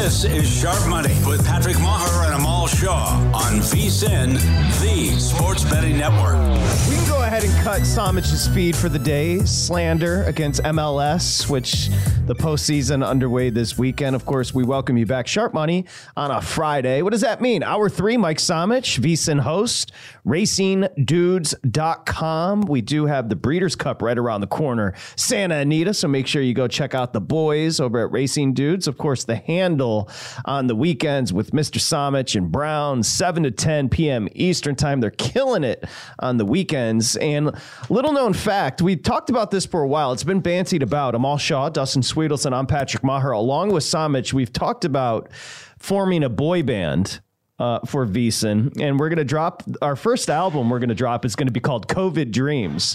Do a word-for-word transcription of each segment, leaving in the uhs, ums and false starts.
This is Sharp Money with Patrick Maher and Amal Shaw on VSiN, the Sports Betting Network. We can go ahead and cut Samich's feed for the day. Slander against M L S, which the postseason underway this weekend. Of course, we welcome you back. Sharp Money on a Friday. What does that mean? Hour three, Mike Samich, VSiN host, racing dudes dot com. We do have the Breeders' Cup right around the corner, Santa Anita, so make sure you go check out the boys over at Racing Dudes. Of course, the handle on the weekends with Mister Samich and Brown, seven to ten p.m. Eastern time. They're killing it on the weekends. And little known fact, we talked about this for a while. It's been bantied about. Amal Shaw, Dustin Swedelson, I'm Patrick Maher. Along with Samich, we've talked about forming a boy band uh, for VSiN. And we're going to drop our first album we're going to drop is going to be called COVID Dreams.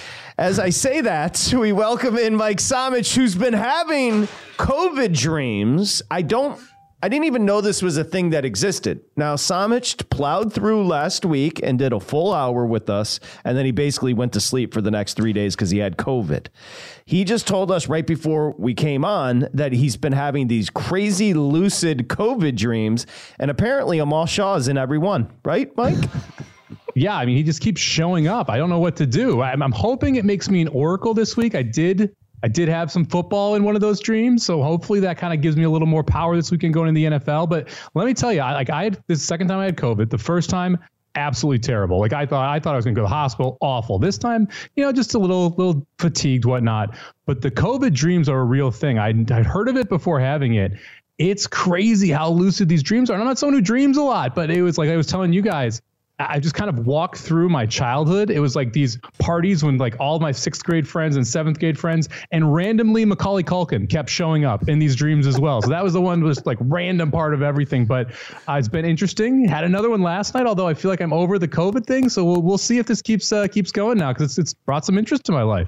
As I say that, we welcome in Mike Samich, who's been having COVID dreams. I don't, I didn't even know this was a thing that existed. Now, Samich plowed through last week and did a full hour with us, and then he basically went to sleep for the next three days because he had COVID. He just told us right before we came on that he's been having these crazy lucid COVID dreams, and apparently Amal Shaw is in every one, right, Mike? Yeah, I mean, he just keeps showing up. I don't know what to do. I'm, I'm hoping it makes me an oracle this week. I did I did have some football in one of those dreams, so hopefully that kind of gives me a little more power this weekend going into the N F L. But let me tell you, I, like I had this second time I had COVID. The first time, absolutely terrible. Like I thought I thought I was going to go to the hospital. Awful. This time, you know, just a little little fatigued, whatnot. But the COVID dreams are a real thing. I'd, I'd heard of it before having it. It's crazy how lucid these dreams are. And I'm not someone who dreams a lot, but it was like I was telling you guys, I just kind of walked through my childhood. It was like these parties when like all my sixth grade friends and seventh grade friends and randomly Macaulay Culkin kept showing up in these dreams as well. So that was the one was like random part of everything. But uh, it's been interesting. Had another one last night, although I feel like I'm over the COVID thing. So we'll we'll see if this keeps uh, keeps going now because it's it's brought some interest to my life.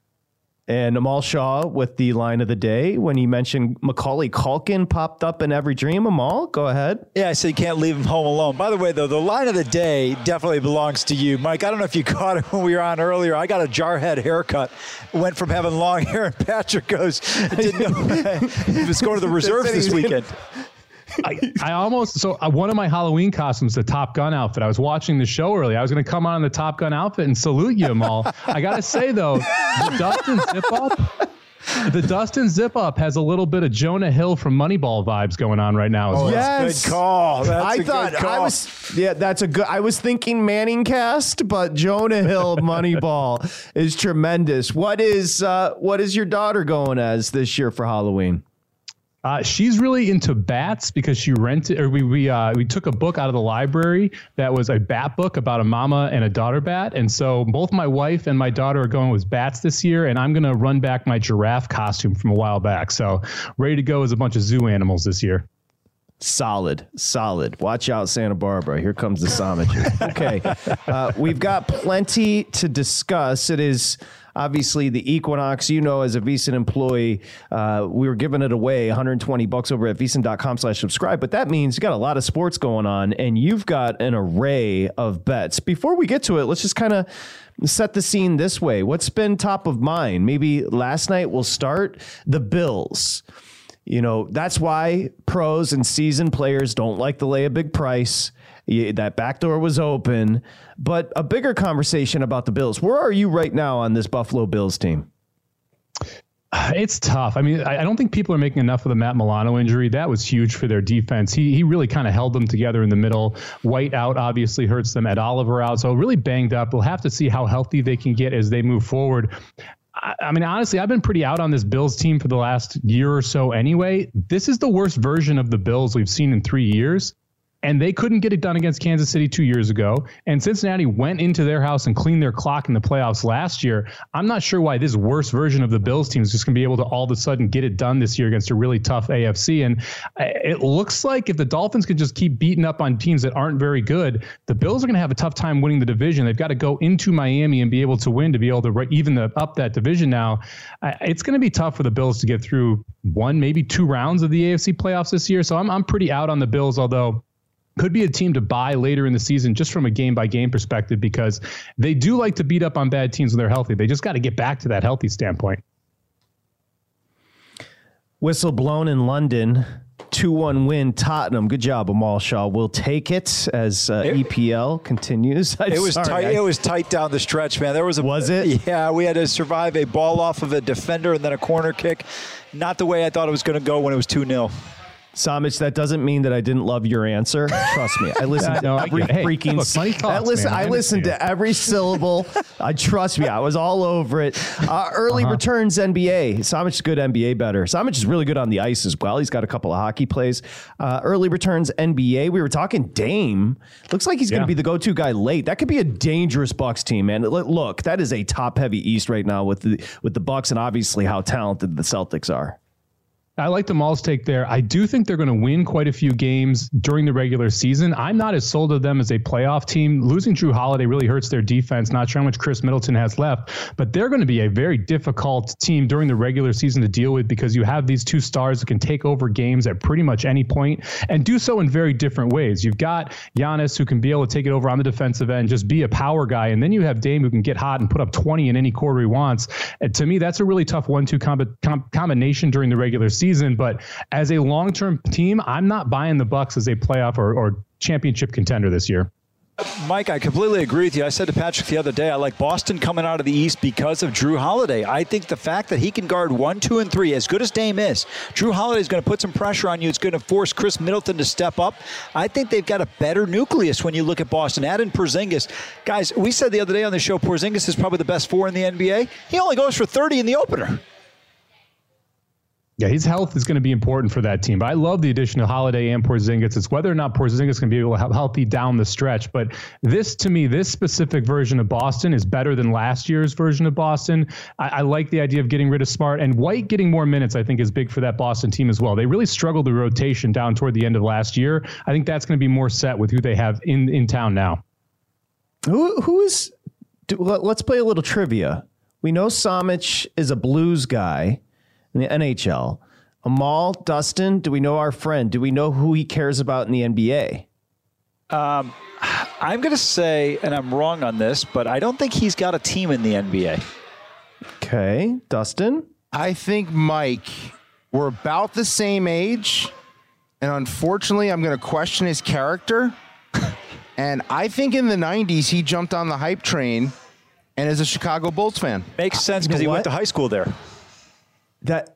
And Amal Shaw with the line of the day when he mentioned Macaulay Culkin popped up in every dream. Amal, go ahead. Yeah, I said you can't leave him home alone. By the way, though, the line of the day definitely belongs to you. Mike, I don't know if you caught it when we were on earlier. I got a jarhead haircut. Went from having long hair, and Patrick goes, didn't know he was going to the reserves this weekend. I, I almost, so uh, one of my Halloween costumes, the Top Gun outfit, I was watching the show earlier. I was going to come on in the Top Gun outfit and salute you, Amal. I got to say, though, the Dustin Zip-Up, the Dustin Zip-Up has a little bit of Jonah Hill from Moneyball vibes going on right now. As oh, well. Yes. Good call. That's I a thought good call. I was, yeah, that's a good, I was thinking Manning cast, but Jonah Hill Moneyball is tremendous. What is, uh, what is your daughter going as this year for Halloween? Uh, she's really into bats because she rented, or we we uh, we took a book out of the library that was a bat book about a mama and a daughter bat, and so both my wife and my daughter are going with bats this year, and I'm gonna run back my giraffe costume from a while back. So ready to go as a bunch of zoo animals this year. Solid, solid. Watch out, Santa Barbara. Here comes the Samich. Okay, uh, we've got plenty to discuss. It is obviously the Equinox. You know, as a VSiN employee, uh, we were giving it away one hundred twenty bucks over at VSiN dot com slash subscribe. But that means you got a lot of sports going on, and you've got an array of bets. Before we get to it, let's just kind of set the scene this way. What's been top of mind? Maybe last night we'll start the Bills. You know, that's why pros and seasoned players don't like to lay a big price. Yeah, that back door was open. But a bigger conversation about the Bills. Where are you right now on this Buffalo Bills team? It's tough. I mean, I don't think people are making enough of the Matt Milano injury. That was huge for their defense. He he really kind of held them together in the middle. White out obviously hurts them. Ed Oliver out. So really banged up. We'll have to see how healthy they can get as they move forward. I mean, honestly, I've been pretty out on this Bills team for the last year or so anyway. This is the worst version of the Bills we've seen in three years. And they couldn't get it done against Kansas City two years ago. And Cincinnati went into their house and cleaned their clock in the playoffs last year. I'm not sure why this worst version of the Bills team is just going to be able to all of a sudden get it done this year against a really tough A F C. And it looks like if the Dolphins can just keep beating up on teams that aren't very good, the Bills are going to have a tough time winning the division. They've got to go into Miami and be able to win to be able to even the, up that division now. It's going to be tough for the Bills to get through one, maybe two rounds of the A F C playoffs this year. So I'm I'm pretty out on the Bills, although could be a team to buy later in the season just from a game-by-game perspective because they do like to beat up on bad teams when they're healthy. They just got to get back to that healthy standpoint. Whistle blown in London. two one win, Tottenham. Good job, Amal Shaw. We'll take it as uh, it, E P L continues. I'm it was sorry, tight. I, it was tight down the stretch, man. There was a was it? Yeah, we had to survive a ball off of a defender and then a corner kick. Not the way I thought it was going to go when it was two nil. Samich, that doesn't mean that I didn't love your answer. Trust me, I listened to no, every hey, freaking. look, money talks, I listen. man. I I listened to every syllable. I trust me. I was all over it. Uh, early uh-huh. returns N B A. Samich is good N B A better. Samich is really good on the ice as well. He's got a couple of hockey plays. Uh, early returns N B A. We were talking Dame. Looks like he's yeah. going to be the go-to guy late. That could be a dangerous Bucks team, man. Look, that is a top-heavy East right now with the with the Bucks and obviously how talented the Celtics are. I like the Malls take there. I do think they're going to win quite a few games during the regular season. I'm not as sold of them as a playoff team. Losing Drew Holiday really hurts their defense. Not sure how much Chris Middleton has left, but they're going to be a very difficult team during the regular season to deal with because you have these two stars that can take over games at pretty much any point and do so in very different ways. You've got Giannis who can be able to take it over on the defensive end, just be a power guy. And then you have Dame who can get hot and put up twenty in any quarter he wants. And to me, that's a really tough one two com- com- combination during the regular season. season, but as a long-term team, I'm not buying the Bucks as a playoff or, or championship contender this year. Mike, I completely agree with you. I said to Patrick the other day, I like Boston coming out of the East because of Drew Holiday. I think the fact that he can guard one, two, and three, as good as Dame is, Drew Holiday is going to put some pressure on you. It's going to force Chris Middleton to step up. I think they've got a better nucleus when you look at Boston. Add in Porzingis. Guys, we said the other day on the show, Porzingis is probably the best four in the N B A. He only goes for thirty in the opener. Yeah, his health is going to be important for that team. But I love the addition of Holiday and Porzingis. It's whether or not Porzingis can be able to have healthy down the stretch. But this, to me, this specific version of Boston is better than last year's version of Boston. I, I like the idea of getting rid of Smart. And White getting more minutes, I think, is big for that Boston team as well. They really struggled the rotation down toward the end of last year. I think that's going to be more set with who they have in, in town now. Who Who is... Do, let's play a little trivia. We know Samich is a Blues guy in the N H L. Amal, Dustin, do we know our friend? Do we know who he cares about in the N B A? Um, I'm going to say, and I'm wrong on this, but I don't think he's got a team in the N B A. Okay. Dustin? I think, Mike, we're about the same age, and unfortunately, I'm going to question his character. And I think in the nineties, he jumped on the hype train and is a Chicago Bulls fan. Makes sense because he went to high school there. That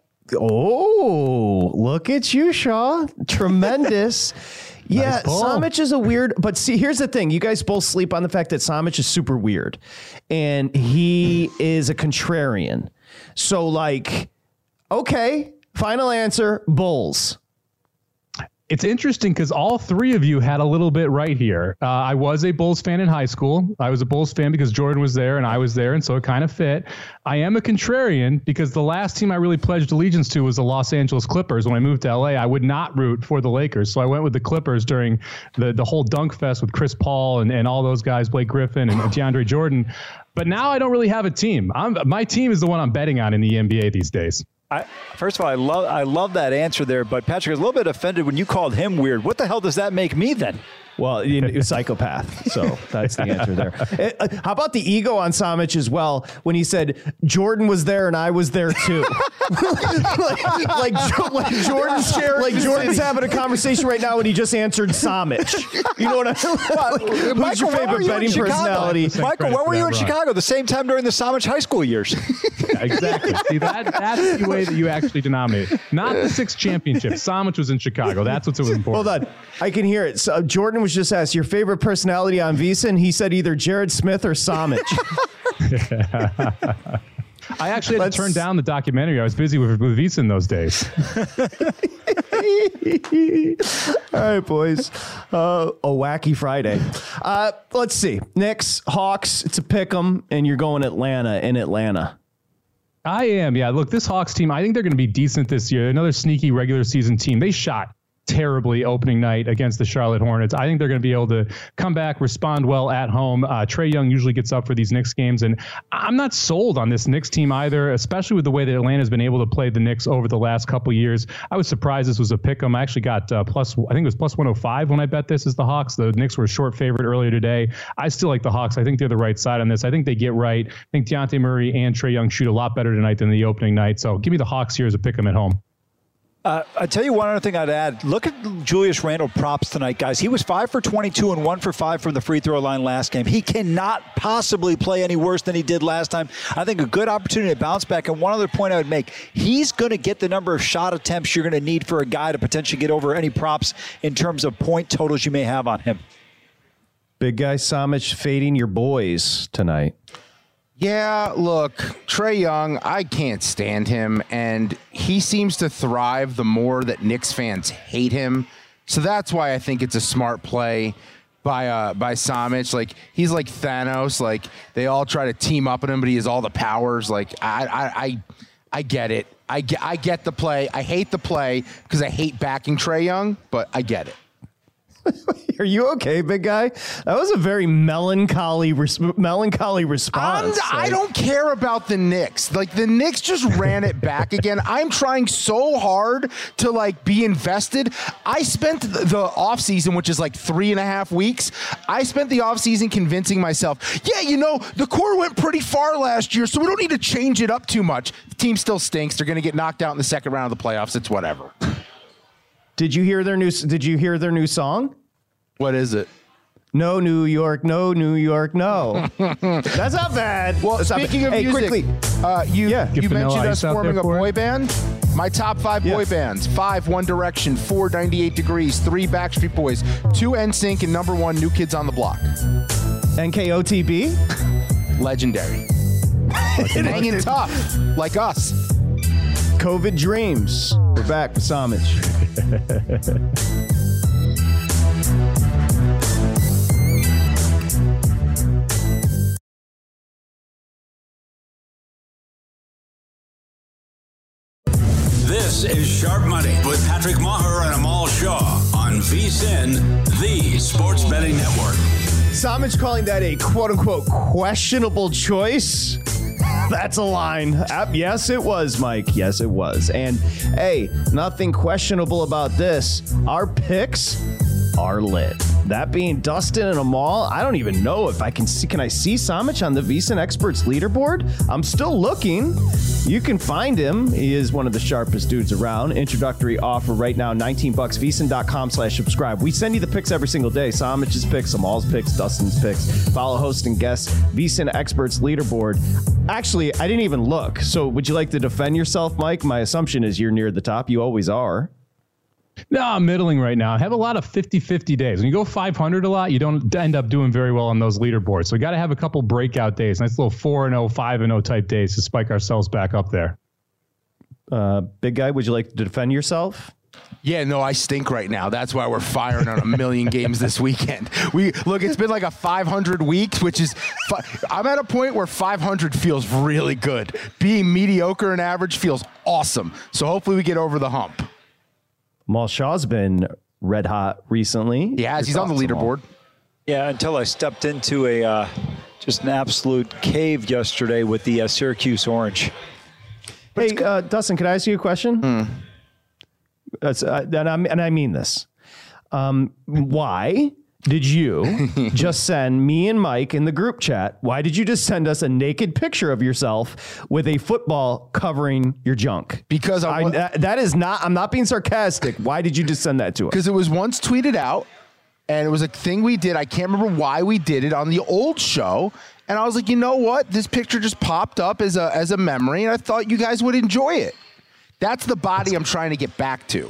oh, look at you, Shaw. Tremendous. Yeah, Nice ball. Samich is a weird, but see, here's the thing. You guys both sleep on the fact that Samich is super weird. And he is a contrarian. So, like, okay, final answer, Bulls. It's interesting because all three of you had a little bit right here. Uh, I was a Bulls fan in high school. I was a Bulls fan because Jordan was there and I was there, and so it kind of fit. I am a contrarian because the last team I really pledged allegiance to was the Los Angeles Clippers. When I moved to L A, I would not root for the Lakers, so I went with the Clippers during the, the whole dunk fest with Chris Paul and, and all those guys, Blake Griffin and DeAndre Jordan. But now I don't really have a team. I'm, my team is the one I'm betting on in the N B A these days. I, first of all, I love I love that answer there, but Patrick is a little bit offended when you called him weird. What the hell does that make me then? Well, you're a psychopath, so that's the answer there. It, uh, how about the ego on Samich as well when he said Jordan was there and I was there too? like, like, like Jordan's like Jordan's having a conversation right now and he just answered Samich. You know what I mean? Like, who's Michael, your favorite you betting personality? Michael, where were you in Chicago? The same time during the Samich high school years. Yeah, exactly. See, that that's the way that you actually denominate it. Not the six championships. Samich was in Chicago. That's what's so important. Hold on. I can hear it. So Jordan was just asked your favorite personality on VSiN. He said either Jared Smith or Samich. I actually had Let's, to turn down the documentary. I was busy with, with VSiN those days. All right, boys. Uh, a wacky Friday. Uh, let's see. Knicks, Hawks. It's a pick 'em, and you're going Atlanta in Atlanta. I am. Yeah. Look, this Hawks team, I think they're going to be decent this year. Another sneaky regular season team. They shot terribly opening night against the Charlotte Hornets. I think they're going to be able to come back, respond well at home. Uh, Trae Young usually gets up for these Knicks games, and I'm not sold on this Knicks team either, especially with the way that Atlanta's been able to play the Knicks over the last couple years. I was surprised this was a pick 'em. I actually got uh, plus, I think it was plus one oh five when I bet this as the Hawks. The Knicks were a short favorite earlier today. I still like the Hawks. I think they're the right side on this. I think they get right. I think Dejounte Murray and Trae Young shoot a lot better tonight than the opening night. So give me the Hawks here as a pick 'em at home. Uh, I tell you one other thing I'd add. Look at Julius Randle props tonight, guys. He was five for twenty-two and one for five from the free throw line last game. He cannot possibly play any worse than he did last time. I think a good opportunity to bounce back. And one other point I would make, he's going to get the number of shot attempts you're going to need for a guy to potentially get over any props in terms of point totals you may have on him. Big guy Samic fading your boys tonight. Yeah, look, Trae Young, I can't stand him, and he seems to thrive the more that Knicks fans hate him. So that's why I think it's a smart play by uh, by Samic. Like, he's like Thanos. Like, they all try to team up on him, but he has all the powers. Like, I I I, I get it. I get, I get the play. I hate the play because I hate backing Trae Young, but I get it. Are you okay, big guy? That was a very melancholy, res- melancholy response. I'm, I don't care about the Knicks. Like, the Knicks just ran it back again. I'm trying so hard to like be invested. I spent the, the offseason, which is like three and a half weeks. I spent the offseason convincing myself, yeah, you know, the core went pretty far last year, so we don't need to change it up too much. The team still stinks. They're going to get knocked out in the second round of the playoffs. It's whatever. Did you hear their new? Did you hear their new song? What is it? No New York, no New York, no. That's not bad. Well, That's speaking of music, quickly, uh, you yeah. you Vanilla mentioned Ice us out forming there a for boy it? band. My top five Yeah. boy bands: five One Direction, four ninety-eight Degrees, three Backstreet Boys, two N Sync, and number one New Kids on the Block. N K O T B. Legendary. Hanging tough, like us. COVID dreams. We're back with Samic. This is Sharp Money with Patrick Maher and Amal Shaw on VSiN, the Sports Betting Network. Samic calling that a quote-unquote questionable choice. That's a line. Uh, yes, it was, Mike. Yes, it was. And, hey, nothing questionable about this. Our picks are lit. That being Dustin and Amal, I don't even know if I can see. Can I see Samic on the VSiN Experts leaderboard? I'm still looking. You can find him. He is one of the sharpest dudes around. Introductory offer right now, nineteen bucks, VSiN.com slash subscribe. We send you the picks every single day. Samic's picks, Amal's picks, Dustin's picks. Follow host and guest, VSiN Experts leaderboard. Actually, I didn't even look. So would you like to defend yourself, Mike? My assumption is you're near the top. You always are. No, I'm middling right now. I have a lot of fifty-fifty days. When you go five hundred a lot, you don't end up doing very well on those leaderboards. So we got to have a couple breakout days. Nice little four and oh, five and oh type days to spike ourselves back up there. Uh, big guy, would you like to defend yourself? Yeah, no, I stink right now. That's why we're firing on a million games this weekend. We look, it's been like a five hundred weeks, which is, fi- I'm at a point where five hundred feels really good. Being mediocre and average feels awesome. So hopefully we get over the hump. Amal Shaw's been red hot recently. Yeah, he's on the leaderboard. Yeah, until I stepped into a uh, just an absolute cave yesterday with the uh, Syracuse Orange. Hey, uh, Dustin, can I ask you a question? Mm. That's, uh, and, I'm, and I mean this. Um, why did you just send me and Mike in the group chat? Why did you just send us a naked picture of yourself with a football covering your junk? Because I, I, that, that is not, I'm not being sarcastic. Why did you just send that to us? Because it was once tweeted out, and it was a thing we did. I can't remember why we did it on the old show. And I was like, you know what? This picture just popped up as a as a memory, and I thought you guys would enjoy it. That's the body I'm trying to get back to.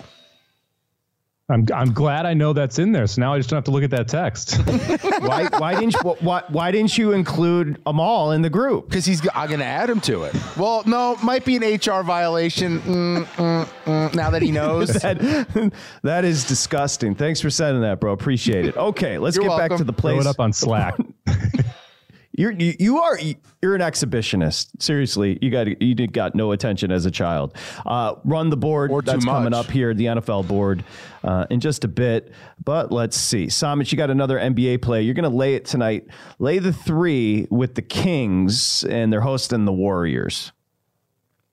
I'm I'm glad I know that's in there. So now I just don't have to look at that text. why why didn't you why, why didn't you include Amal in the group? Because he's I'm going to add him to it. Well, no, might be an H R violation. Mm, mm, mm, now that he knows. that, that is disgusting. Thanks for sending that, bro. Appreciate it. Okay, let's You're get welcome. back to the place. Throw it up on Slack. You're you, you are you're an exhibitionist. Seriously, you got you did got no attention as a child. Uh, run the board. Or too That's coming much. up here, the N F L board, uh, in just a bit. But let's see, Samic, you got another N B A play. You're going to lay it tonight. Lay the three with the Kings, and they're hosting the Warriors.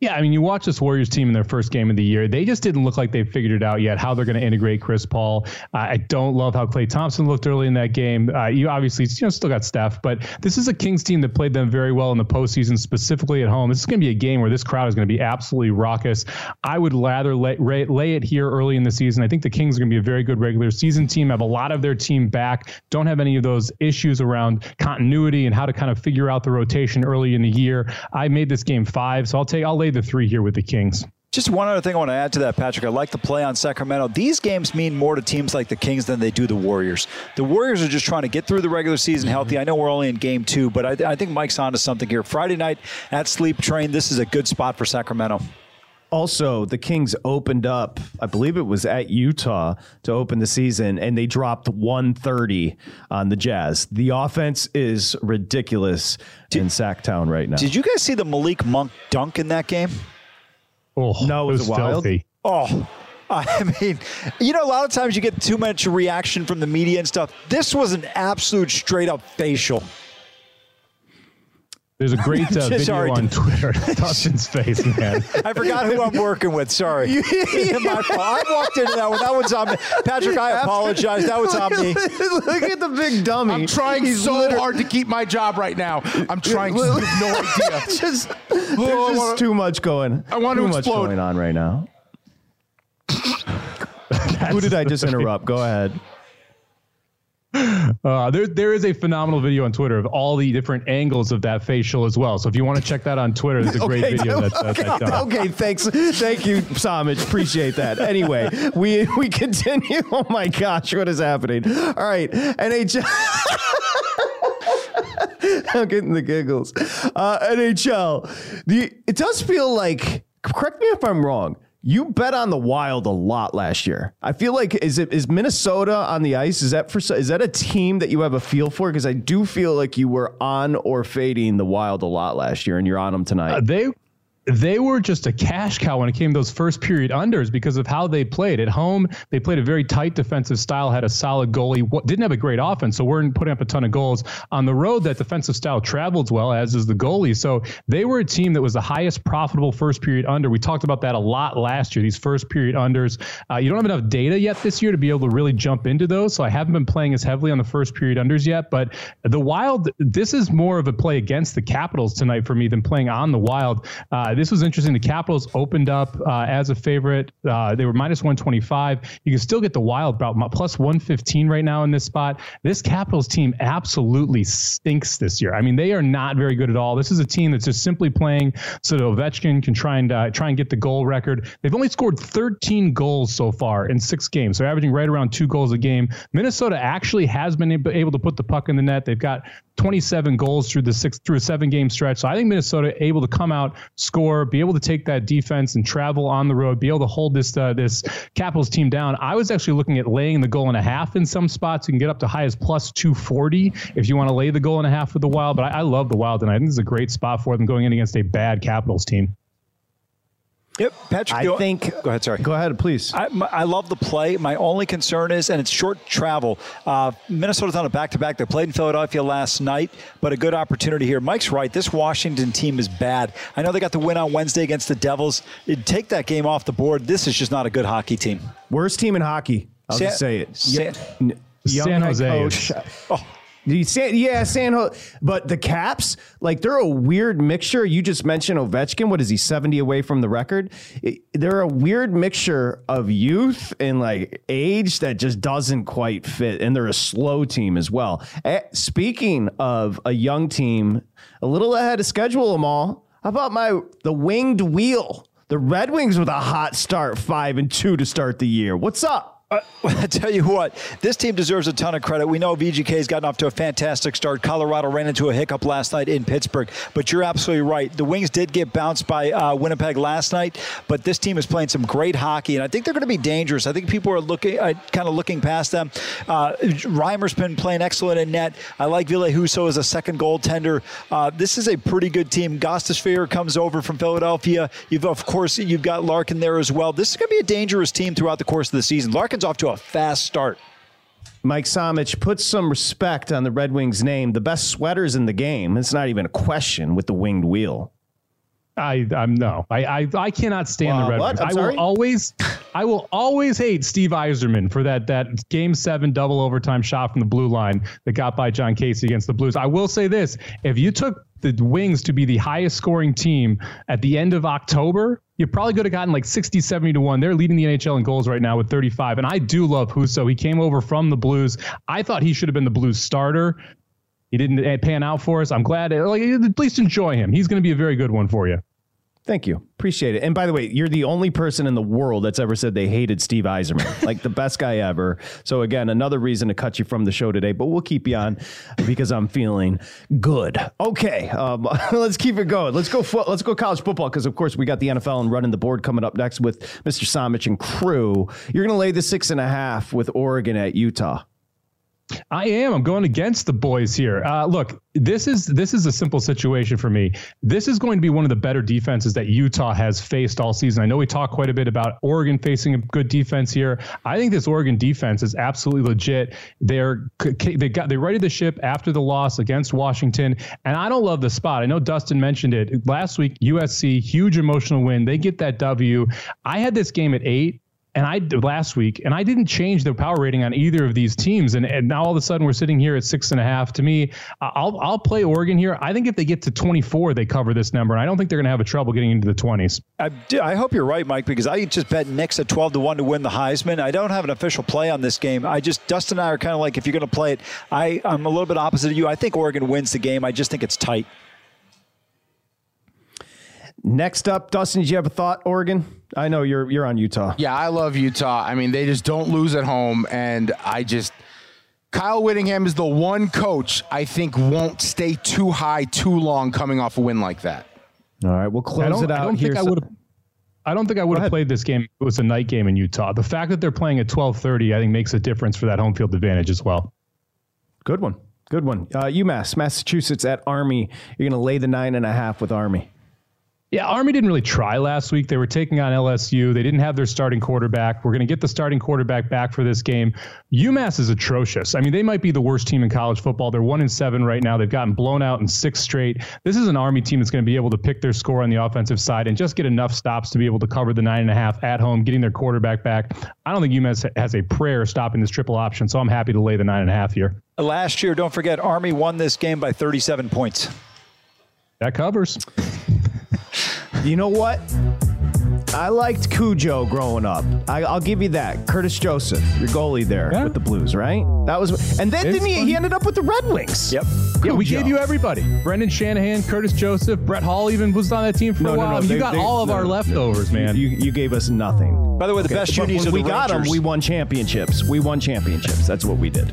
Yeah, I mean, you watch this Warriors team in their first game of the year. They just didn't look like they figured it out yet, how they're going to integrate Chris Paul. Uh, I don't love how Klay Thompson looked early in that game. Uh, you obviously you know, still got Steph, but this is a Kings team that played them very well in the postseason, specifically at home. This is going to be a game where this crowd is going to be absolutely raucous. I would rather lay, lay, lay it here early in the season. I think the Kings are going to be a very good regular season team, have a lot of their team back, don't have any of those issues around continuity and how to kind of figure out the rotation early in the year. I made this game five, so I'll take I'll lay the three here with the Kings. Just one other thing I want to add to that, Patrick. I like the play on Sacramento. These games mean more to teams like the Kings than they do the Warriors. The Warriors are just trying to get through the regular season healthy. I know we're only in game two, but I, I think Mike's on to something here. Friday night at Sleep Train, this is a good spot for Sacramento. Also, the Kings opened up, I believe it was at Utah to open the season, and they dropped one thirty on the Jazz. The offense is ridiculous did, in Sacktown right now. Did you guys see the Malik Monk dunk in that game? Oh, no, it was, it was wild. Filthy. Oh, I mean, you know, a lot of times you get too much reaction from the media and stuff. This was an absolute straight-up facial. There's a great uh, video Sorry. on Twitter. Dustin's face, man. I forgot who I'm working with. Sorry. My fault. I walked into that one. That one's on me. Patrick, I apologize. That was on me. Look at the big dummy. I'm trying He's so literally- hard to keep my job right now. I'm trying. You have no idea. just, there's just wanna- too much going. I want too to much explode. going on right now. Who did I just interrupt? Go ahead. Uh, there, there is a phenomenal video on Twitter of all the different angles of that facial as well. So if you want to check that on Twitter, there's a great okay, video that's okay, that, that done. okay, thanks. Thank you, Samich. Appreciate that. Anyway, we we continue. Oh my gosh, what is happening? All right, N H L. I'm getting the giggles. Uh, N H L. The it does feel like, correct me if I'm wrong, you bet on the Wild a lot last year. I feel like is it is Minnesota on the ice? Is that for is that a team that you have a feel for? Because I do feel like you were on or fading the Wild a lot last year, and you're on them tonight. Uh, they they were just a cash cow when it came to those first period unders because of how they played. At home, they played a very tight defensive style, had a solid goalie, didn't have a great offense, so weren't putting up a ton of goals. On the road, that defensive style travels well, as is the goalie. So they were a team that was the highest profitable first period under. We talked about that a lot last year, these first period unders. Uh, you don't have enough data yet this year to be able to really jump into those, so I haven't been playing as heavily on the first period unders yet. But the Wild, this is more of a play against the Capitals tonight for me than playing on the Wild. Uh, this was interesting. The Capitals opened up uh, as a favorite. Uh, they were minus one twenty-five. You can still get the Wild about plus one fifteen right now in this spot. This Capitals team absolutely stinks this year. I mean, they are not very good at all. This is a team that's just simply playing so that Ovechkin can try and uh, try and get the goal record. They've only scored thirteen goals so far in six games. They're averaging right around two goals a game. Minnesota actually has been able to put the puck in the net. They've got twenty-seven goals through the six through a seven game stretch. So I think Minnesota able to come out, score, be able to take that defense and travel on the road, be able to hold this uh, this Capitals team down. I was actually looking at laying the goal and a half in some spots. You can get up to high as plus two forty if you want to lay the goal and a half with the Wild. But I, I love the Wild, and I think this is a great spot for them going in against a bad Capitals team. Yep, Patrick. I think. Go ahead. Sorry. Go ahead, please. I, my, I love the play. My only concern is, and it's short travel. Uh, Minnesota's on a back-to-back. They played in Philadelphia last night, but a good opportunity here. Mike's right. This Washington team is bad. I know they got the win on Wednesday against the Devils. It'd take that game off the board. This is just not a good hockey team. Worst team in hockey. I'll San, just say it. San, Young San head Jose. coach. oh. San, yeah, San Jose. But the Caps, like, they're a weird mixture. You just mentioned Ovechkin. What is he, seventy away from the record? It, they're a weird mixture of youth and, like, age that just doesn't quite fit. And they're a slow team as well. Eh, speaking of a young team, a little ahead of schedule, them all. How about my the winged wheel? The Red Wings with a hot start, five and two to start the year. What's up? Uh, I tell you what, this team deserves a ton of credit. We know V G K's gotten off to a fantastic start. Colorado ran into a hiccup last night in Pittsburgh, but you're absolutely right. The Wings did get bounced by uh, Winnipeg last night, but this team is playing some great hockey, and I think they're going to be dangerous. I think people are looking, uh, kind of looking past them. Uh, Reimer's been playing excellent in net. I like Ville Husso as a second goaltender. Uh, this is a pretty good team. Gostisbehere comes over from Philadelphia. You've, of course, you've got Larkin there as well. This is going to be a dangerous team throughout the course of the season. Larkin's off to a fast start. Mike Samich, put some respect on the Red Wings name. The best sweaters in the game. It's not even a question with the winged wheel. I I'm no. I I, I cannot stand Wow, the Red what? Wings. I'm I sorry? will always I will always hate Steve Yzerman for that that game seven double overtime shot from the blue line that got by John Casey against the Blues. I will say this: if you took the Wings to be the highest scoring team at the end of October, you probably could have gotten like sixty, seventy to one. They're leading the N H L in goals right now with thirty-five. And I do love Husso. He came over from the Blues. I thought he should have been the Blues starter. He didn't pan out for us. I'm glad. Like, at least enjoy him. He's going to be a very good one for you. Thank you. Appreciate it. And by the way, you're the only person in the world that's ever said they hated Steve Yzerman, like the best guy ever. So again, another reason to cut you from the show today, but we'll keep you on because I'm feeling good. Okay, um, let's keep it going. Let's go. Fo- let's go college football because of course we got the N F L and running the board coming up next with Mister Somich and crew. You're going to lay the six and a half with Oregon at Utah. I am. I'm going against the boys here. Uh, look, this is this is a simple situation for me. This is going to be one of the better defenses that Utah has faced all season. I know we talk quite a bit about Oregon facing a good defense here. I think this Oregon defense is absolutely legit. They're they got they righted the ship after the loss against Washington, and I don't love the spot. I know Dustin mentioned it last week. U S C, huge emotional win. They get that W. I had this game at eight. And I last week, and I didn't change the power rating on either of these teams. And, and now all of a sudden we're sitting here at six and a half. To me, I'll I'll play Oregon here. I think if they get to twenty-four, they cover this number. And I don't think they're going to have a trouble getting into the twenties. I, do, I hope you're right, Mike, because I just bet Knicks at twelve to one to win the Heisman. I don't have an official play on this game. I just, Dustin and I are kind of like, if you're going to play it, I, I'm a little bit opposite of you. I think Oregon wins the game. I just think it's tight. Next up, Dustin, did you have a thought, Oregon? I know you're you're on Utah. Yeah, I love Utah. I mean, they just don't lose at home, and I just Kyle Whittingham is the one coach I think won't stay too high too long coming off a win like that. All right, we'll close it out I don't here. Think I would have. I don't think I would have played this game if it was a night game in Utah. The fact that they're playing at twelve thirty, I think, makes a difference for that home field advantage as well. Good one. Good one. Uh, UMass, Massachusetts at Army. You're going to lay the nine and a half with Army. Yeah, Army didn't really try last week. They were taking on L S U. They didn't have their starting quarterback. We're going to get the starting quarterback back for this game. UMass is atrocious. I mean, they might be the worst team in college football. They're one and seven right now. They've gotten blown out in six straight. This is an Army team that's going to be able to pick their score on the offensive side and just get enough stops to be able to cover the nine and a half at home, getting their quarterback back. I don't think UMass has a prayer stopping this triple option, so I'm happy to lay the nine and a half here. Last year, don't forget, Army won this game by thirty-seven points. That covers. You know what? I liked Cujo growing up. I, I'll give you that. Curtis Joseph, your goalie there yeah. with the Blues, right? That was, and then It's didn't he? fun. He ended up with the Red Wings. Yep. Yeah, we Cujo. gave you everybody. Brendan Shanahan, Curtis Joseph, Brett Hall even was on that team for No, a no, while. no, I mean, they- you got they- all of no, our no, leftovers, man. You, you gave us nothing. By the way, the Okay, best but unis when are the we got them, Rangers. we won championships. We won championships. That's what we did.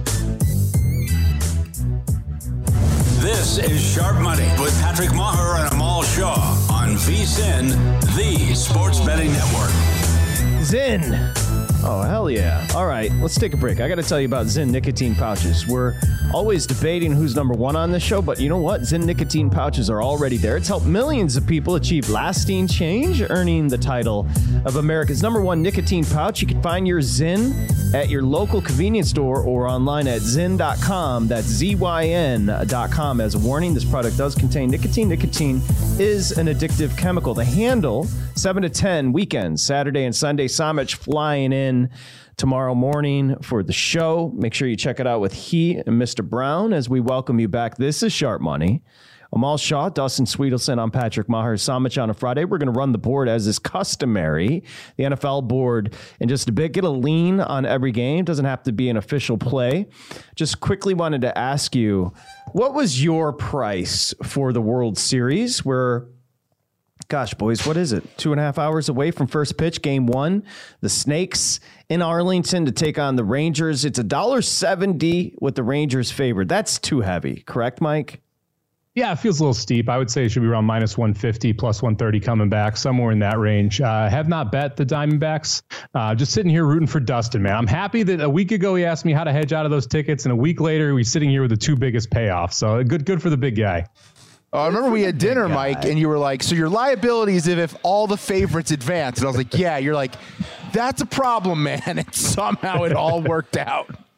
This is Sharp Money with Patrick Maher and Amal Shaw on VSiN, the Sports Betting Network. Zyn. Oh, hell yeah. All right, let's take a break. I got to tell you about Zyn nicotine pouches. We're always debating who's number one on this show, but you know what? Zyn nicotine pouches are already there. It's helped millions of people achieve lasting change, earning the title of America's number one nicotine pouch. You can find your Zyn at your local convenience store or online at zyn dot com. That's Z Y N dot com. As a warning, this product does contain nicotine. Nicotine is an addictive chemical. The handle, seven to ten weekends, Saturday and Sunday. Somich flying in tomorrow morning for the show. Make sure you check it out with he and Mister Brown as we welcome you back. This is Sharp Money. Amal Shaw, Dustin Sweetelson, I'm Patrick Maher. Somich on a Friday. We're going to run the board as is customary. The N F L board in just a bit. Get a lean on every game. Doesn't have to be an official play. Just quickly wanted to ask you, what was your price for the World Series? We're Gosh, boys, what is it? Two and a half hours away from first pitch, game one. The Snakes in Arlington to take on the Rangers. It's one dollar seventy with the Rangers favored. That's too heavy, correct, Mike? Yeah, it feels a little steep. I would say it should be around minus one fifty, plus one thirty coming back, somewhere in that range. Uh, have not bet the Diamondbacks. Uh, just sitting here rooting for Dustin, man. I'm happy that a week ago he asked me how to hedge out of those tickets, and a week later we're sitting here with the two biggest payoffs. So good, good for the big guy. Oh, I remember we had dinner, Mike, and you were like, so your liability is if, if all the favorites advance. And I was like, yeah. You're like, that's a problem, man. And somehow it all worked out.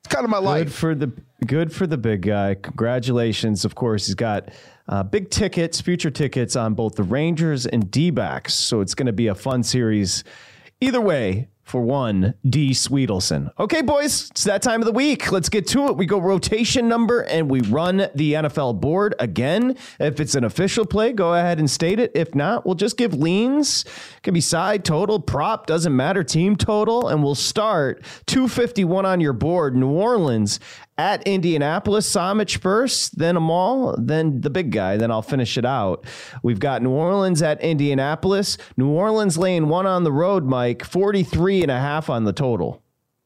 It's kind of my Good life. for the good for the big guy. Congratulations. Of course, he's got uh, big tickets, future tickets on both the Rangers and D-backs. So it's going to be a fun series either way for one D Sweetelson. Okay, boys, it's that time of the week. Let's get to it. We go rotation number and we run the N F L board again. If it's an official play, go ahead and state it. If not, we'll just give leans. It can be side, total, prop, doesn't matter, team total. And we'll start two fifty-one on your board. New Orleans at Indianapolis. Samich first, then Amal, then the big guy. Then I'll finish it out. We've got New Orleans at Indianapolis. New Orleans laying one on the road, Mike, forty-three and a half on the total.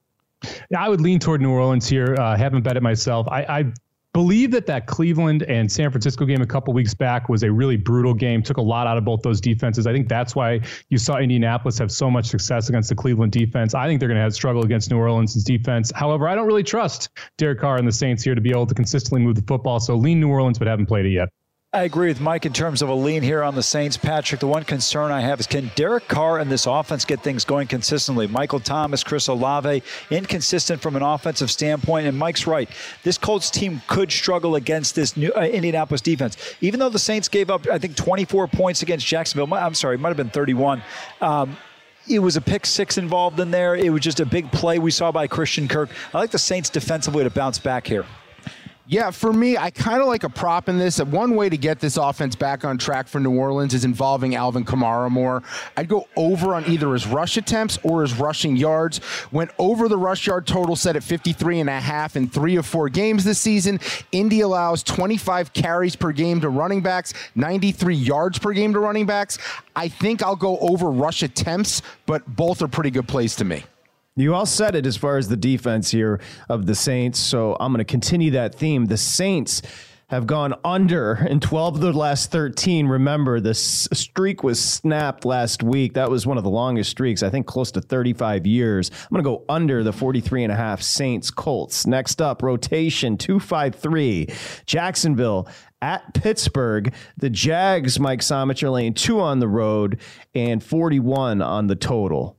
Yeah, I would lean toward New Orleans here. I uh, haven't bet it myself. I, I believe that that Cleveland and San Francisco game a couple weeks back was a really brutal game. Took a lot out of both those defenses. I think that's why you saw Indianapolis have so much success against the Cleveland defense. I think they're going to have struggle against New Orleans' defense. However, I don't really trust Derek Carr and the Saints here to be able to consistently move the football. So lean New Orleans, but haven't played it yet. I agree with Mike in terms of a lean here on the Saints. Patrick, the one concern I have is, can Derek Carr and this offense get things going consistently? Michael Thomas, Chris Olave, inconsistent from an offensive standpoint. And Mike's right. This Colts team could struggle against this new uh, Indianapolis defense. Even though the Saints gave up, I think, twenty-four points against Jacksonville. I'm sorry, it might have been thirty-one. Um, It was a pick six involved in there. It was just a big play we saw by Christian Kirk. I like the Saints defensively to bounce back here. Yeah, for me, I kind of like a prop in this. One way to get this offense back on track for New Orleans is involving Alvin Kamara more. I'd go over on either his rush attempts or his rushing yards. Went over the rush yard total set at fifty-three and a half in three of four games this season. Indy allows twenty-five carries per game to running backs, ninety-three yards per game to running backs. I think I'll go over rush attempts, but both are pretty good plays to me. You all said it as far as the defense here of the Saints, so I'm going to continue that theme. The Saints have gone under in twelve of the last thirteen. Remember, the streak was snapped last week. That was one of the longest streaks, I think close to thirty-five years. I'm going to go under the forty-three and a half Saints Colts. Next up, rotation two fifty-three. Jacksonville at Pittsburgh. The Jags, Mike Samich, are laying two on the road and forty-one on the total.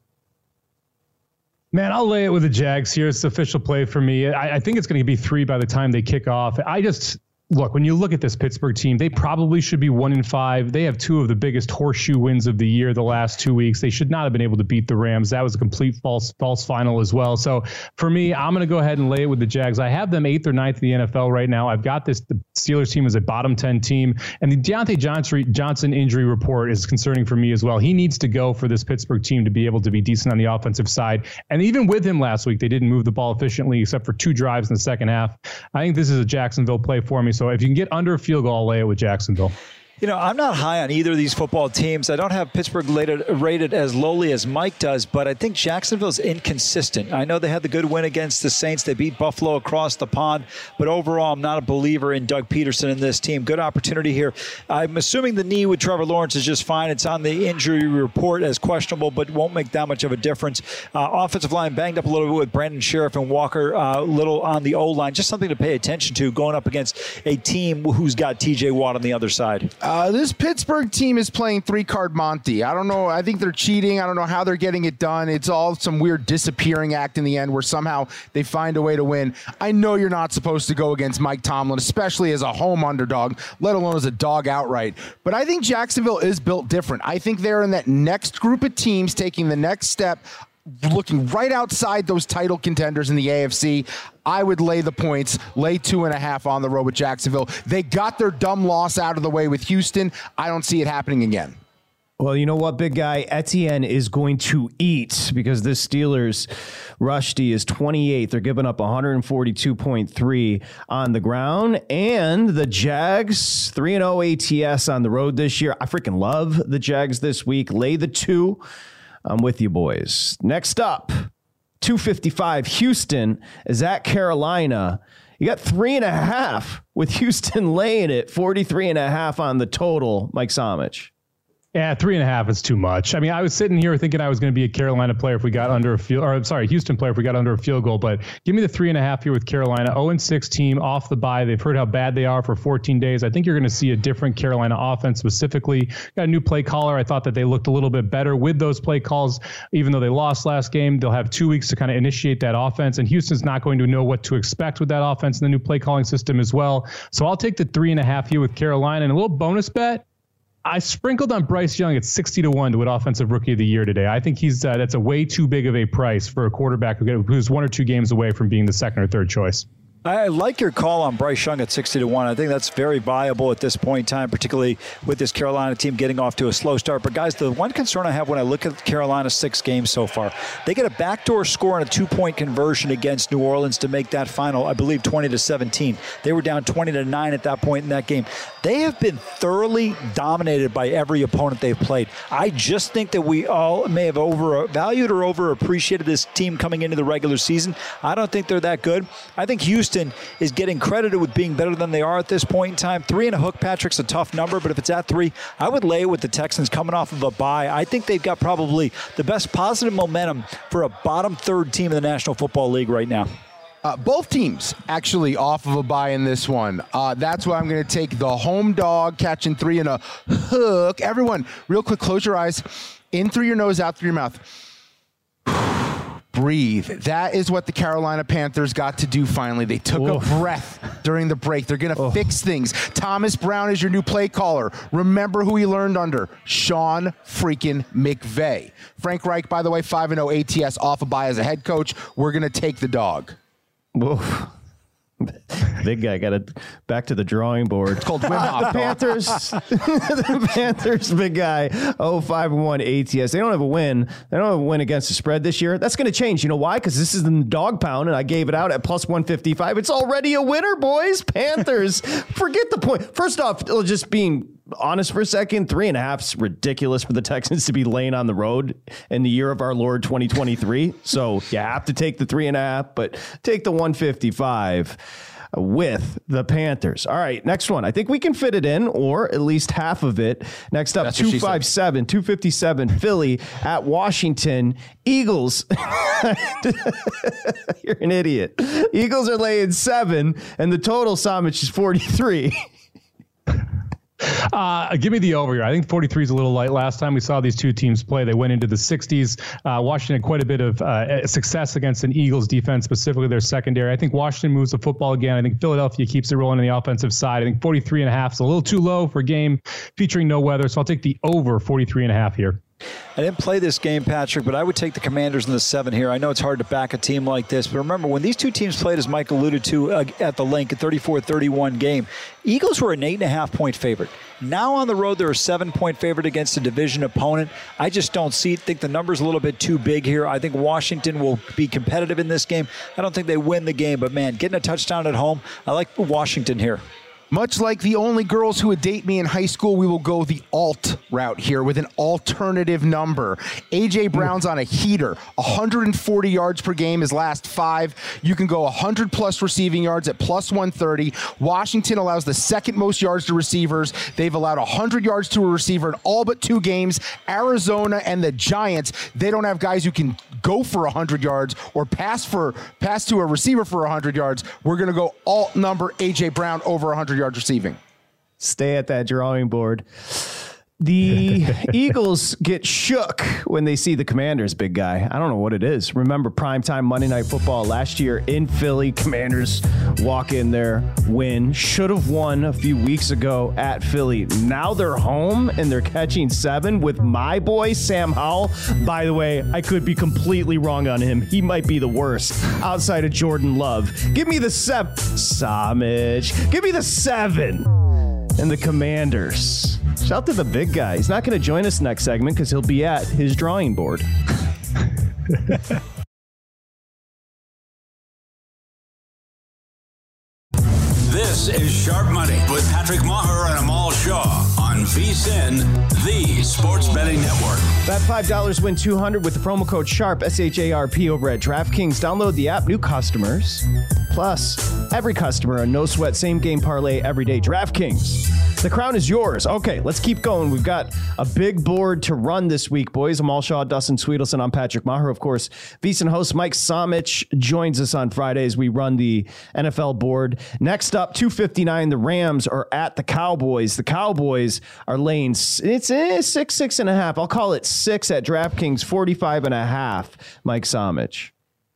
Man, I'll lay it with the Jags here. It's the official play for me. I, I think it's going to be three by the time they kick off. I just... Look, when you look at this Pittsburgh team, they probably should be one in five. They have two of the biggest horseshoe wins of the year the last two weeks. They should not have been able to beat the Rams. That was a complete false false final as well. So for me, I'm going to go ahead and lay it with the Jags. I have them eighth or ninth in the N F L right now. I've got this. The Steelers team is a bottom ten team. And the Deontay Johnson, Johnson injury report is concerning for me as well. He needs to go for this Pittsburgh team to be able to be decent on the offensive side. And even with him last week, they didn't move the ball efficiently except for two drives in the second half. I think this is a Jacksonville play for me. So if you can get under a field goal, I'll lay it with Jacksonville. You know, I'm not high on either of these football teams. I don't have Pittsburgh rated, rated as lowly as Mike does, but I think Jacksonville's inconsistent. I know they had the good win against the Saints. They beat Buffalo across the pond, but overall, I'm not a believer in Doug Peterson in this team. Good opportunity here. I'm assuming the knee with Trevor Lawrence is just fine. It's on the injury report as questionable, but won't make that much of a difference. Uh, offensive line banged up a little bit with Brandon Sheriff and Walker, a uh, little on the O-line. Just something to pay attention to going up against a team who's got T J Watt on the other side. Uh, this Pittsburgh team is playing three-card Monty. I don't know. I think they're cheating. I don't know how they're getting it done. It's all some weird disappearing act in the end where somehow they find a way to win. I know you're not supposed to go against Mike Tomlin, especially as a home underdog, let alone as a dog outright. But I think Jacksonville is built different. I think they're in that next group of teams taking the next step, looking right outside those title contenders in the A F C. I would lay the points, lay two and a half on the road with Jacksonville. They got their dumb loss out of the way with Houston. I don't see it happening again. Well, you know what, big guy? Etienne is going to eat because this Steelers Rushdie is twenty-eighth. They're giving up one forty-two point three on the ground. And the Jags, three and oh A T S on the road this year. I freaking love the Jags this week. Lay the two. I'm with you, boys. Next up, two fifty-five, Houston is at Carolina. You got three and a half with Houston laying it, forty-three and a half on the total. Mike Samich. Yeah, three and a half is too much. I mean, I was sitting here thinking I was going to be a Carolina player if we got under a field, or I'm sorry, Houston player if we got under a field goal. But give me the three and a half here with Carolina. oh and six team off the bye. They've heard how bad they are for fourteen days. I think you're going to see a different Carolina offense specifically. Got a new play caller. I thought that they looked a little bit better with those play calls, even though they lost last game. They'll have two weeks to kind of initiate that offense, and Houston's not going to know what to expect with that offense and the new play calling system as well. So I'll take the three and a half here with Carolina, and a little bonus bet. I sprinkled on Bryce Young at sixty to one to win Offensive Rookie of the Year today. I think he's uh, that's a way too big of a price for a quarterback who, who's one or two games away from being the second or third choice. I like your call on Bryce Young at sixty to one. I think that's very viable at this point in time, particularly with this Carolina team getting off to a slow start. But, guys, the one concern I have when I look at Carolina's six games so far, they get a backdoor score and a two-point conversion against New Orleans to make that final, I believe, twenty to seventeen. They were down twenty to nine at that point in that game. They have been thoroughly dominated by every opponent they've played. I just think that we all may have overvalued or overappreciated this team coming into the regular season. I don't think they're that good. I think Houston is getting credited with being better than they are at this point in time. Three and a hook, Patrick's a tough number, but if it's at three, I would lay it with the Texans coming off of a bye. I think they've got probably the best positive momentum for a bottom third team in the National Football League right now. Uh, both teams actually off of a bye in this one. Uh, that's why I'm going to take the home dog catching three and a hook. Everyone, real quick, close your eyes. In through your nose, out through your mouth. Breathe. That is what the Carolina Panthers got to do finally. They took Oof. a breath during the break. They're going to fix things. Thomas Brown is your new play caller. Remember who he learned under? Sean freaking McVay. Frank Reich, by the way, five and oh A T S off a bye as a head coach. We're going to take the dog. Whoa. Big guy got it back to the drawing board. It's called Wim Hof. The Panthers, the Panthers, big guy, oh five and one A T S. They don't have a win. They don't have a win against the spread this year. That's going to change. You know why? Because this is in the dog pound, and I gave it out at plus one fifty-five. It's already a winner, boys. Panthers. Forget the point. First off, just being honest for a second, three and a half is ridiculous for the Texans to be laying on the road in the year of our Lord twenty twenty-three. So you have to take the three and a half, but take the one fifty-five with the Panthers. All right, next one. I think we can fit it in, or at least half of it. Next up, two fifty-seven, two fifty-seven, Philly at Washington. Eagles. You're an idiot. Eagles are laying seven, and the total, Samich, is forty-three. Uh, give me the over here. I think forty-three is a little light. Last time we saw these two teams play, they went into the sixties. Uh, Washington had quite a bit of uh, success against an Eagles defense, specifically their secondary. I think Washington moves the football again. I think Philadelphia keeps it rolling on the offensive side. I think forty-three and a half is a little too low for a game featuring no weather, so I'll take the over forty-three and a half here. I didn't play this game, Patrick, but I would take the Commanders in the seven here. I know it's hard to back a team like this, but remember, when these two teams played, as Mike alluded to uh, at the link, a thirty-four thirty-one game, Eagles were an eight and a half point favorite. Now on the road, they're a seven point favorite against a division opponent. I just don't see, think the number's a little bit too big here. I think Washington will be competitive in this game. I don't think they win the game, but man, getting a touchdown at home, I like Washington here. Much like the only girls who would date me in high school, we will go the alt route here with an alternative number. A J. Brown's on a heater. one hundred forty yards per game his last five. You can go one hundred plus receiving yards at plus one thirty. Washington allows the second most yards to receivers. They've allowed one hundred yards to a receiver in all but two games. Arizona and the Giants, they don't have guys who can go for one hundred yards or pass for pass to a receiver for one hundred yards. We're going to go alt number A J. Brown over one hundred yards receiving. Stay at that drawing board. The Eagles get shook when they see the Commanders, big guy. I don't know what it is. Remember primetime Monday Night Football last year in Philly. Commanders walk in there, win. Should have won a few weeks ago at Philly. Now they're home and they're catching seven with my boy, Sam Howell. By the way, I could be completely wrong on him. He might be the worst outside of Jordan Love. Give me the seven. Samich. Give me the seven. And the Commanders. Shout to the big guy. He's not going to join us next segment because he'll be at his drawing board. This is Sharp Money with Patrick Maher and Amal Shaw on on VSiN, the Sports Betting Network. Bet five dollars, win two hundred dollars with the promo code SHARP, S H A R P, over at DraftKings. Download the app, new customers. Plus, every customer, a no-sweat, same-game parlay every day. DraftKings. The crown is yours. Okay, let's keep going. We've got a big board to run this week, boys. Amal Shaw, Dustin Sweetelson. I'm Patrick Maher. Of course, VSiN host Mike Somich joins us on Fridays. We run the N F L board. Next up, two fifty-nine, the Rams are at the Cowboys. The Cowboys are laying, it's eh, six, six and a half. I'll call it six at DraftKings, forty-five and a half. Mike Somich.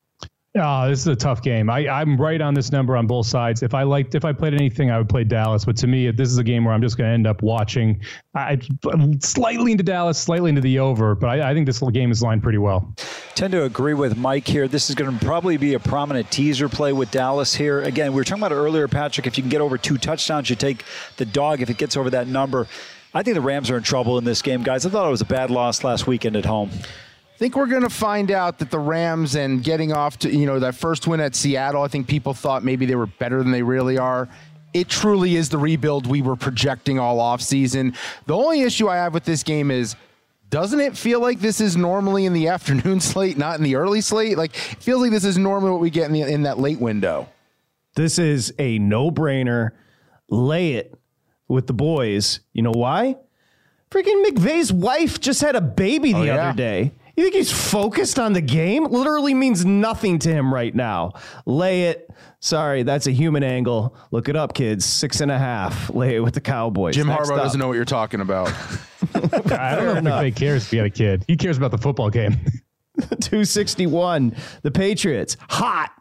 Oh, this is a tough game. I, I'm right on this number on both sides. If I liked, if I played anything, I would play Dallas. But to me, this is a game where I'm just going to end up watching. I slightly into Dallas, slightly into the over, but I, I think this game is lined pretty well. Tend to agree with Mike here. This is going to probably be a prominent teaser play with Dallas here. Again, we were talking about it earlier, Patrick. If you can get over two touchdowns, you take the dog if it gets over that number. I think the Rams are in trouble in this game, guys. I thought it was a bad loss last weekend at home. I think we're going to find out that the Rams, and getting off to, you know, that first win at Seattle, I think people thought maybe they were better than they really are. It truly is the rebuild we were projecting all offseason. The only issue I have with this game is, doesn't it feel like this is normally in the afternoon slate, not in the early slate? Like, it feels like this is normally what we get in, the, in that late window. This is a no-brainer. Lay it with the boys. You know why? Freaking McVay's wife just had a baby the oh, yeah. other day. You think he's focused on the game? Literally means nothing to him right now. Lay it. Sorry, that's a human angle. Look it up, kids. Six and a half. Lay it with the Cowboys. Jim Next Harbaugh up. doesn't know what you're talking about. I don't know if McVay cares if he had a kid. He cares about the football game. two sixty-one. The Patriots, hot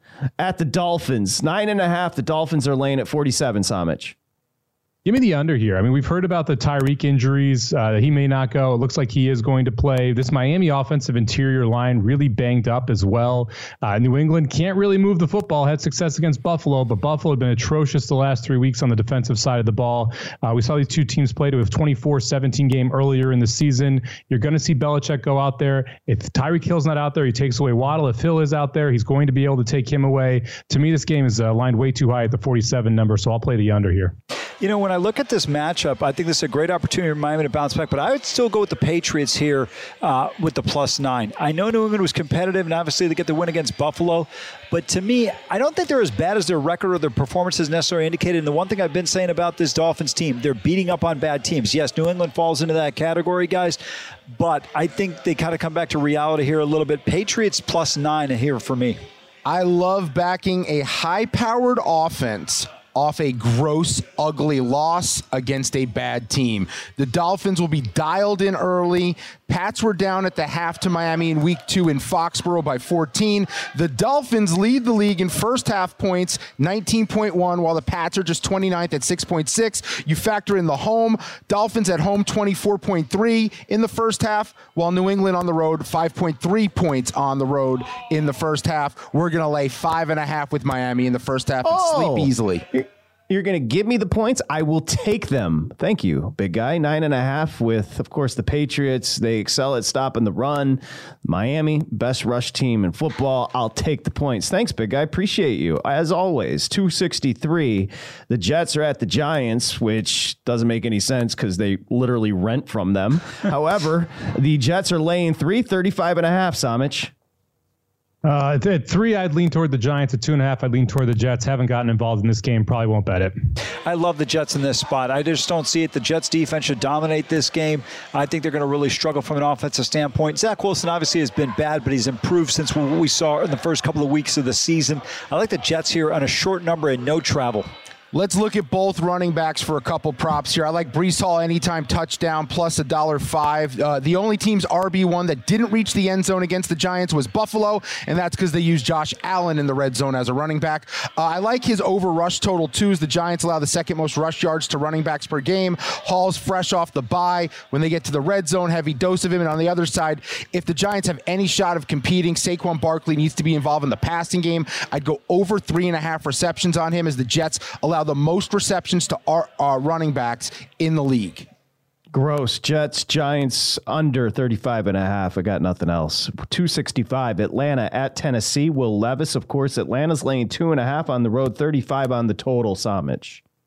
at the Dolphins. Nine and a half. The Dolphins are laying at forty-seven, Somich. Give me the under here. I mean, we've heard about the Tyreek injuries. Uh, he may not go. It looks like he is going to play. This Miami offensive interior line really banged up as well. Uh, New England can't really move the football. Had success against Buffalo, but Buffalo had been atrocious the last three weeks on the defensive side of the ball. Uh, we saw these two teams play to a twenty-four seventeen game earlier in the season. You're going to see Belichick go out there. If Tyreek Hill's not out there, he takes away Waddle. If Hill is out there, he's going to be able to take him away. To me, this game is uh, lined way too high at the forty-seven number, so I'll play the under here. You know, when I look at this matchup, I think this is a great opportunity for Miami to bounce back, but I would still go with the Patriots here uh, with the plus nine. I know New England was competitive, and obviously they get the win against Buffalo, but to me, I don't think they're as bad as their record or their performances necessarily indicated. And the one thing I've been saying about this Dolphins team, they're beating up on bad teams. Yes, New England falls into that category, guys, but I think they kind of come back to reality here a little bit. Patriots plus nine here for me. I love backing a high-powered offense off a gross, ugly loss against a bad team. The Dolphins will be dialed in early. Pats were down at the half to Miami in week two in Foxborough by fourteen. The Dolphins lead the league in first half points, nineteen point one, while the Pats are just twenty-ninth at six point six. You factor in the home. Dolphins at home, twenty-four point three in the first half, while New England on the road, five point three points on the road in the first half. We're going to lay five and a half with Miami in the first half and Oh. sleep easily. You're going to give me the points. I will take them. Thank you, big guy. Nine and a half with, of course, the Patriots. They excel at stopping the run. Miami, best rush team in football. I'll take the points. Thanks, big guy. Appreciate you. As always, two sixty-three. The Jets are at the Giants, which doesn't make any sense because they literally rent from them. However, the Jets are laying three, thirty-five and a half, Somich. Uh, at three, I'd lean toward the Giants. At two and a half, I'd lean toward the Jets. Haven't gotten involved in this game. Probably won't bet it. I love the Jets in this spot. I just don't see it. The Jets defense should dominate this game. I think they're going to really struggle from an offensive standpoint. Zach Wilson obviously has been bad, but he's improved since what we saw in the first couple of weeks of the season. I like the Jets here on a short number and no travel. Let's look at both running backs for a couple props here. I like Breece Hall anytime touchdown plus a dollar five. Uh, the only team's R B one that didn't reach the end zone against the Giants was Buffalo, and that's because they used Josh Allen in the red zone as a running back. Uh, I like his over rush total too, as the Giants allow the second most rush yards to running backs per game. Hall's fresh off the bye. When they get to the red zone, heavy dose of him. And on the other side, if the Giants have any shot of competing, Saquon Barkley needs to be involved in the passing game. I'd go over three and a half receptions on him, as the Jets allow the most receptions to our, our running backs in the league. Gross. Jets, Giants under thirty-five and a half. I got nothing else. two sixty-five. Atlanta at Tennessee. Will Levis, of course. Atlanta's laying two and a half on the road, thirty-five on the total, Somich.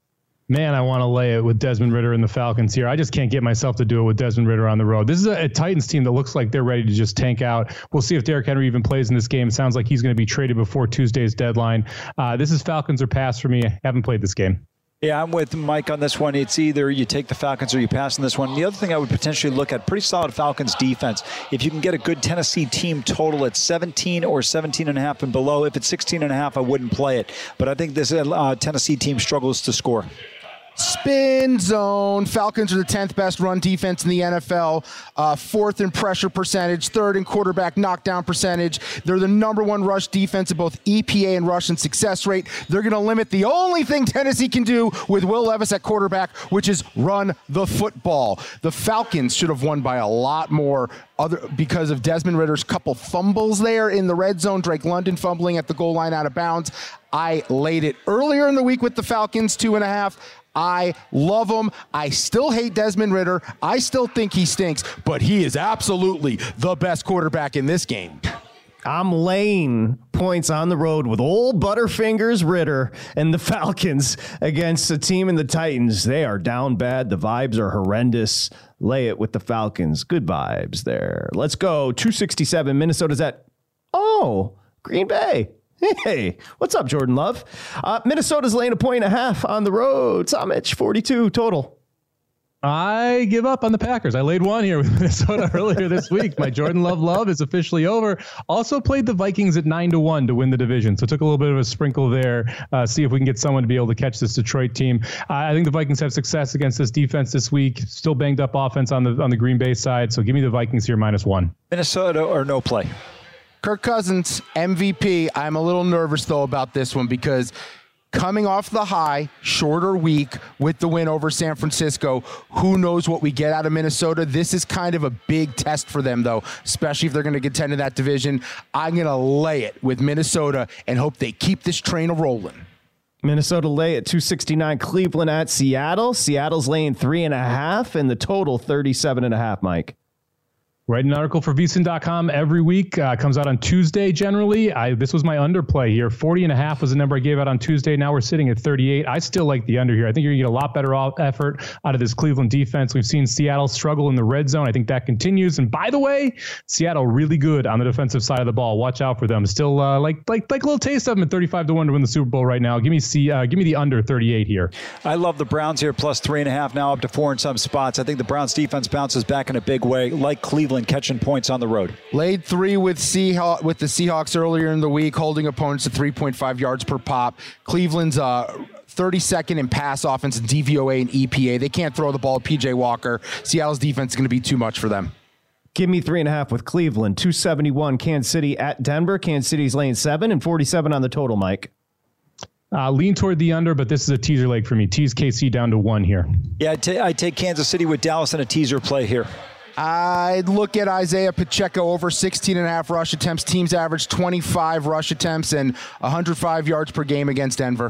Man, I want to lay it with Desmond Ridder and the Falcons here. I just can't get myself to do it with Desmond Ridder on the road. This is a, a Titans team that looks like they're ready to just tank out. We'll see if Derrick Henry even plays in this game. It sounds like he's going to be traded before Tuesday's deadline. Uh, this is Falcons or pass for me. I haven't played this game. Yeah, I'm with Mike on this one. It's either you take the Falcons or you pass on this one. The other thing I would potentially look at, pretty solid Falcons defense. If you can get a good Tennessee team total at seventeen or seventeen and a half and below, if it's sixteen and a half, I wouldn't play it. But I think this uh, Tennessee team struggles to score. Spin zone. Falcons are the tenth best run defense in the N F L, uh, fourth in pressure percentage, third in quarterback knockdown percentage. They're the number one rush defense in both E P A and rush and success rate. They're going to limit the only thing Tennessee can do with Will Levis at quarterback, which is run the football. The Falcons should have won by a lot more other because of Desmond Ridder's couple fumbles there in the red zone, Drake London fumbling at the goal line out of bounds. I laid it earlier in the week with the Falcons, two and a half. I love him. I still hate Desmond Ridder. I still think he stinks, but he is absolutely the best quarterback in this game. I'm laying points on the road with old Butterfingers Ridder and the Falcons against a team in the Titans. They are down bad. The vibes are horrendous. Lay it with the Falcons. Good vibes there. Let's go. two sixty-seven. Minnesota's at, oh, Green Bay. Hey, what's up, Jordan Love? Uh, Minnesota's laying a point and a half on the road. Samich, forty-two total. I give up on the Packers. I laid one here with Minnesota earlier this week. My Jordan Love love is officially over. Also played the Vikings at nine to one to win the division. So took a little bit of a sprinkle there. Uh, see if we can get someone to be able to catch this Detroit team. Uh, I think the Vikings have success against this defense this week. Still banged up offense on the on the Green Bay side. So give me the Vikings here minus one. Minnesota or no play. Kirk Cousins, M V P. I'm a little nervous, though, about this one because coming off the high, shorter week with the win over San Francisco, who knows what we get out of Minnesota. This is kind of a big test for them, though, especially if they're going to contend in that division. I'm going to lay it with Minnesota and hope they keep this train a-rolling. Minnesota lay at two sixty-nine. Cleveland at Seattle. Seattle's laying three and a half, and the total thirty-seven and a half, Mike. Write an article for V S I N dot com every week. Uh, comes out on Tuesday generally. I, this was my underplay here. forty and a half was the number I gave out on Tuesday. Now we're sitting at thirty-eight. I still like the under here. I think you're going to get a lot better effort out of this Cleveland defense. We've seen Seattle struggle in the red zone. I think that continues. And by the way, Seattle really good on the defensive side of the ball. Watch out for them. Still uh, like like like a little taste of them at thirty-five to one to win the Super Bowl right now. Give me C, uh, give me the under thirty-eight here. I love the Browns here plus three and a half, now up to four in some spots. I think the Browns defense bounces back in a big way, like Cleveland catching points on the road. Laid three with Seahawks with the Seahawks earlier in the week, holding opponents to three point five yards per pop. Cleveland's uh, thirty-second in pass offense and D V O A and E P A. They can't throw the ball at P J Walker. Seattle's defense is going to be too much for them. Give me three and a half with Cleveland. two seventy-one. Kansas City at Denver. Kansas City's laying seven and forty-seven on the total, Mike. Uh, lean toward the under, but this is a teaser leg for me. Tease K C down to one here. Yeah, I t- I take Kansas City with Dallas in a teaser play here. I'd look at Isaiah Pacheco over sixteen and a half rush attempts. Teams average twenty-five rush attempts and one hundred five yards per game against Denver.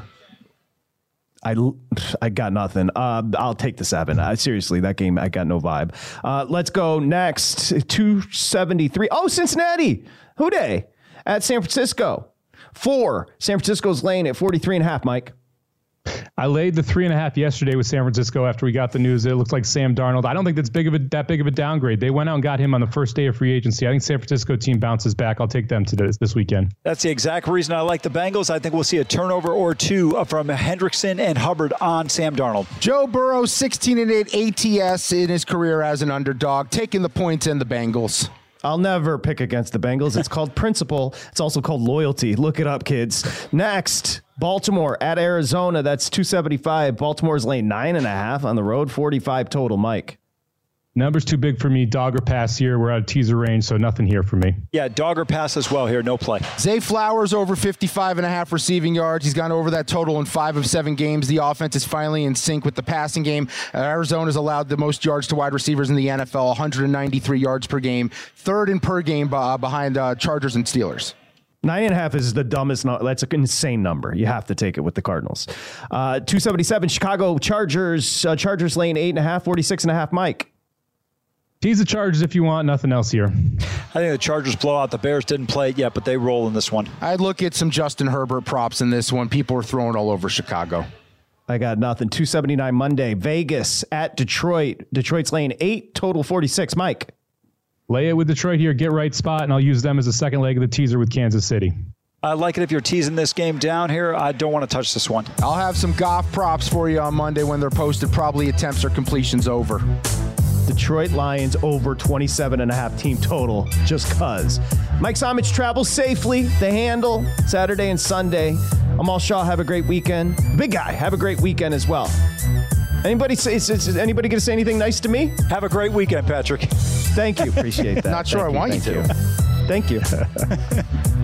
I, I got nothing. Uh, I'll take the seven. I, seriously, that game, I got no vibe. Uh, let's go next. two seventy-three. Oh, Cincinnati. Who dey? At San Francisco. Four. San Francisco's laying at forty-three and a half, Mike. I laid the three and a half yesterday with San Francisco after we got the news. It looks like Sam Darnold. I don't think that's big of a that big of a downgrade. They went out and got him on the first day of free agency. I think San Francisco team bounces back. I'll take them to this, this weekend. That's the exact reason I like the Bengals. I think we'll see a turnover or two from Hendrickson and Hubbard on Sam Darnold. Joe Burrow, sixteen and eight A T S in his career as an underdog, taking the points and the Bengals. I'll never pick against the Bengals. It's called principle. It's also called loyalty. Look it up, kids. Next, Baltimore at Arizona. That's two seventy-five. Baltimore's laying nine and a half on the road, forty-five total, Mike. Number's too big for me. Dog or pass here. We're out of teaser range, so nothing here for me. Yeah, dog or pass as well here. No play. Zay Flowers over fifty-five and a half receiving yards. He's gone over that total in five of seven games. The offense is finally in sync with the passing game. Uh, Arizona's allowed the most yards to wide receivers in the N F L, one hundred ninety-three yards per game, third in per game uh, behind uh, Chargers and Steelers. Nine and a half is the dumbest. No- that's an insane number. You have to take it with the Cardinals. Uh, two seventy-seven. Chicago Chargers. Uh, Chargers laying eight and a half, forty-six and a half, Mike. Tease the Chargers if you want. Nothing else here. I think the Chargers blow out. The Bears didn't play it yet, but they roll in this one. I'd look at some Justin Herbert props in this one. People are throwing all over Chicago. I got nothing. two seventy-nine Monday. Vegas at Detroit. Detroit's laying eight, total forty-six. Mike. Lay it with Detroit here, get right spot, and I'll use them as a second leg of the teaser with Kansas City. I like it if you're teasing this game down here. I don't want to touch this one. I'll have some Goff props for you on Monday when they're posted. Probably attempts or completions over. Detroit Lions over twenty-seven and a half team total, just cuz. Mike Somich travels safely. The Handle, Saturday and Sunday. Amal Shaw, have a great weekend. Big guy, have a great weekend as well. Anybody say, is, is anybody going to say anything nice to me? Have a great weekend, Patrick. Thank you. Appreciate that. Not sure Thank I want you, you to. Thank you.